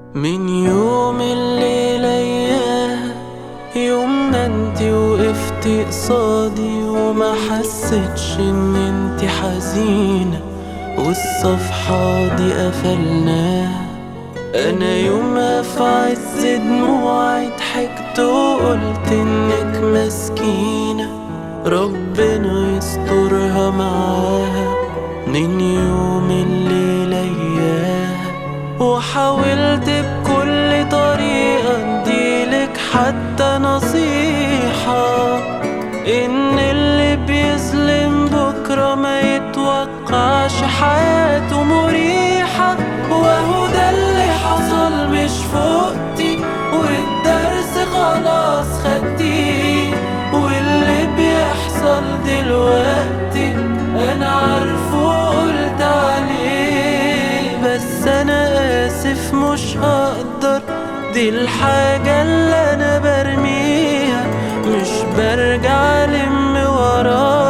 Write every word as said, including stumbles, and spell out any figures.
من يوم الليلة اياها، يوم ما انتي وقفتي قصادي وما حسيتش ان انتي حزينة والصفحة دي قفلناها. انا يومها في عز دموعي ضحكت وقلت انك مسكينة، ربنا يسترها معاها. من يوم الليلة اياها وحاولت بكل طريقة اديلك حتى نصيحة، ان اللي بيظلم بكرة ما يتوقعش حياته مريحة. وهو ده اللي حصل مش فوقتي، والدرس خلاص خدتيه، واللي بيحصل دلوقتي انا عارفه وقلت عليه. بس انا اسف مش هقدر، دي الحاجة اللي انا برميها، مش برجع لم وراها.